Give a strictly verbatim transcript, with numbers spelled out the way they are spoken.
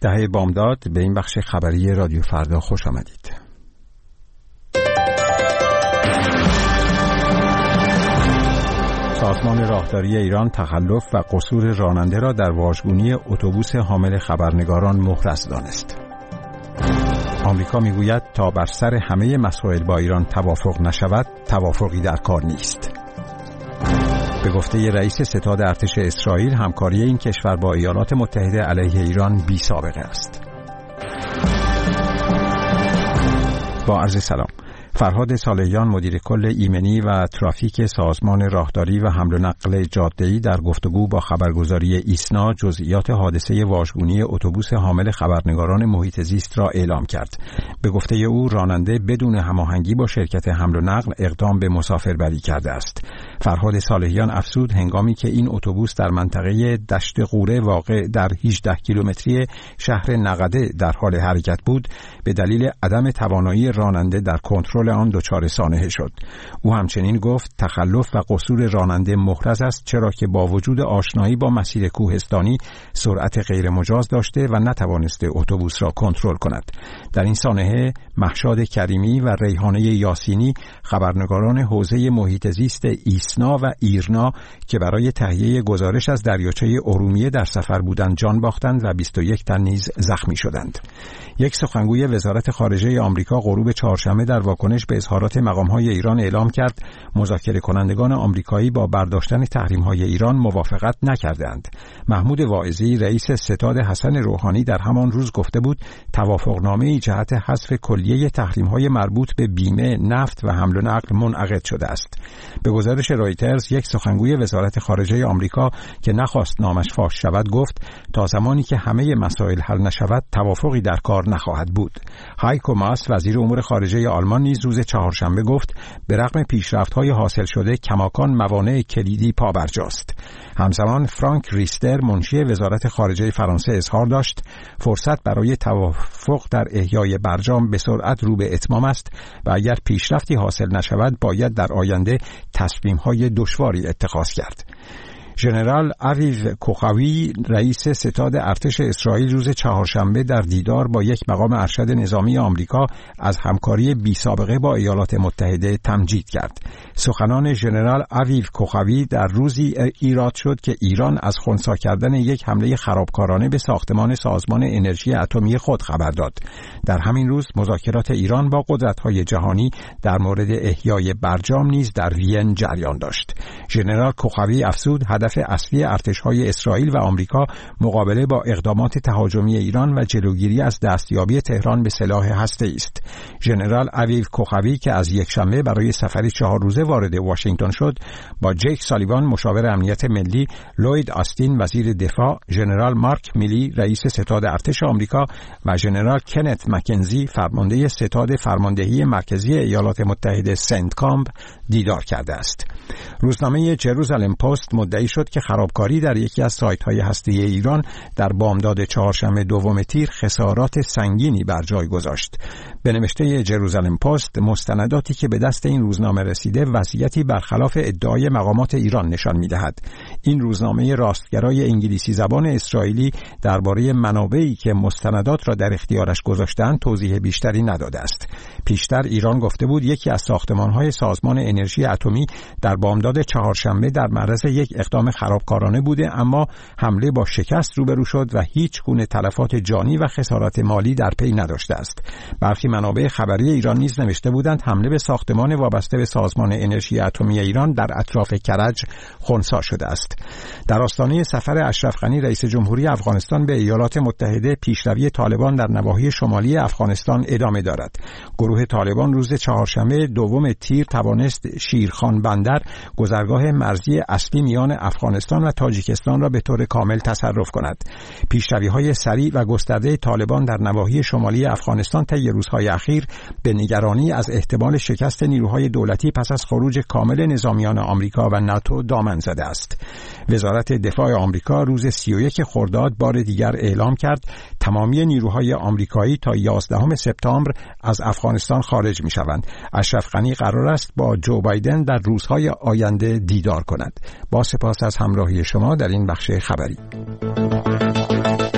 دهه بامداد. به این بخش خبری رادیو فردا خوش آمدید. سازمان راهداری ایران تخلف و قصور راننده را در واژگونی اتوبوس حامل خبرنگاران محرز دانست. آمریکا میگوید تا بر سر همه مسائل با ایران توافق نشود، توافقی در کار نیست. به گفته رئیس ستاد ارتش اسرائیل، همکاری این کشور با ایالات متحده علیه ایران بی سابقه است. با عرض سلام. فرهاد صالحیان، مدیر کل ایمنی و ترافیک سازمان راهداری و حمل و نقل جاده‌ای، در گفتگو با خبرگزاری ایسنا جزئیات حادثه واژگونی اتوبوس حامل خبرنگاران محیط زیست را اعلام کرد. به گفته او، راننده بدون هماهنگی با شرکت حمل و نقل اقدام به مسافربری کرده است. فرهاد صالحیان افزود هنگامی که این اتوبوس در منطقه دشت قوره واقع در هجده کیلومتری شهر نقده در حال حرکت بود، به دلیل عدم توانایی راننده در کنترل آن دچار سانحه شد. او همچنین گفت تخلف و قصور راننده محرز است، چرا که با وجود آشنایی با مسیر کوهستانی سرعت غیر مجاز داشته و نتوانسته اتوبوس را کنترل کند. در این سانحه مهشاد کریمی و ریحانه یاسینی، خبرنگاران حوزه محیط زیست ایسنا و ایرنا که برای تهیه گزارش از دریاچه ارومیه در سفر بودند جان باختند و بیست و یک تن نیز زخمی شدند. یک سخنگوی وزارت خارجه آمریکا غروب چهارشنبه در واکنش به اظهارات مقام‌های ایران اعلام کرد مذاکره کنندگان آمریکایی با برداشتن تحریم‌های ایران موافقت نکردند. محمود واعظی، رئیس ستاد حسن روحانی، در همان روز گفته بود توافقنامه‌ای جهت حذف کلیه تحریم‌های مربوط به بیمه، نفت و حمل و نقل منعقد شده است. به گزارش رایترز، یک سخنگوی وزارت خارجه آمریکا که نخواست نامش فاش شود گفت تا زمانی که همه مسائل حل نشود توافقی در کار نخواهد بود. هایکو ماس، وزیر امور خارجه آلمان، نیز روز چهارشنبه گفت به رغم پیشرفت‌های حاصل شده کماکان موانع کلیدی پابرجاست. همزمان فرانک ریستر، منشی وزارت خارجه فرانسه، اظهار داشت فرصت برای توافق در احیای برجام به سرعت رو به اتمام است و اگر پیشرفتی حاصل نشود باید در آینده تصمیم‌های دشواری اتخاذ کرد. ژنرال اویو کوخاوی، رئیس ستاد ارتش اسرائیل، روز چهارشنبه در دیدار با یک مقام ارشد نظامی آمریکا از همکاری بی سابقه با ایالات متحده تمجید کرد. سخنان ژنرال اویو کوخاوی در روزی ایراد شد که ایران از خنثی کردن یک حمله خرابکارانه به ساختمان سازمان انرژی اتمی خود خبر داد. در همین روز مذاکرات ایران با قدرت‌های جهانی در مورد احیای برجام نیز در وین جریان داشت. ژنرال کوخاوی افزود هدف اصلی ارتش‌های اسرائیل و آمریکا مقابله با اقدامات تهاجمی ایران و جلوگیری از دستیابی تهران به سلاح هسته‌ای است. ژنرال اویو کوخاوی که از یکشنبه برای سفری چهار روزه وارد واشنگتن شد، با جیک سالیوان، مشاور امنیت ملی، لوید آستین، وزیر دفاع، ژنرال مارک میلی، رئیس ستاد ارتش آمریکا و ژنرال کنت مکنزی، فرمانده ستاد فرماندهی مرکزی ایالات متحده سنتکام، دیدار کرده است. روزنامه جروزالم پست مدعی شد که خرابکاری در یکی از سایت‌های هسته‌ای ایران در بامداد چهارشنبه دوم تیر خسارات سنگینی بر جای گذاشت. به نوشته جروزالم پست، مستنداتی که به دست این روزنامه رسیده وضعیتی برخلاف ادعای مقامات ایران نشان می‌دهد. این روزنامه راستگرای انگلیسی زبان اسرائیلی درباره منابعی که مستندات را در اختیارش گذاشتند توضیح بیشتری نداده است. پیشتر ایران گفته بود یکی از ساختمان‌های سازمان انرژی اتمی در بامداد چهارشنبه در معرض یک اقدام خرابکارانه بوده، اما حمله با شکست روبرو شد و هیچ گونه تلفات جانی و خسارات مالی در پی نداشته است. برخی منابع خبری ایران نیز نوشته بودند حمله به ساختمان وابسته به سازمان انرژی اتمی ایران در اطراف کرج خنثی شده است. در آستانه سفر اشرف غنی رئیس جمهوری افغانستان به ایالات متحده، پیشروی طالبان در نواحی شمالی افغانستان ادامه دارد. گروه طالبان روز چهارشنبه دوم تیر توانست شیرخان بندر، گذرگاه مرزی اصلی میان افغانستان و تاجیکستان را به طور کامل تصرف کند. پیشروی‌های سریع و گسترده طالبان در نواحی شمالی افغانستان طی روزهای اخیر به نگرانی از احتمال شکست نیروهای دولتی پس از خروج کامل نظامیان آمریکا و ناتو دامن زده است. وزارت دفاع آمریکا روز سی و یک خرداد بار دیگر اعلام کرد تمامی نیروهای آمریکایی تا یازدهم سپتامبر از افغانستان خارج می‌شوند. اشرف غنی قرار است با جو بایدن در روزهای آینده دیدار کند. با سپاس از همراهی شما در این بخش خبری.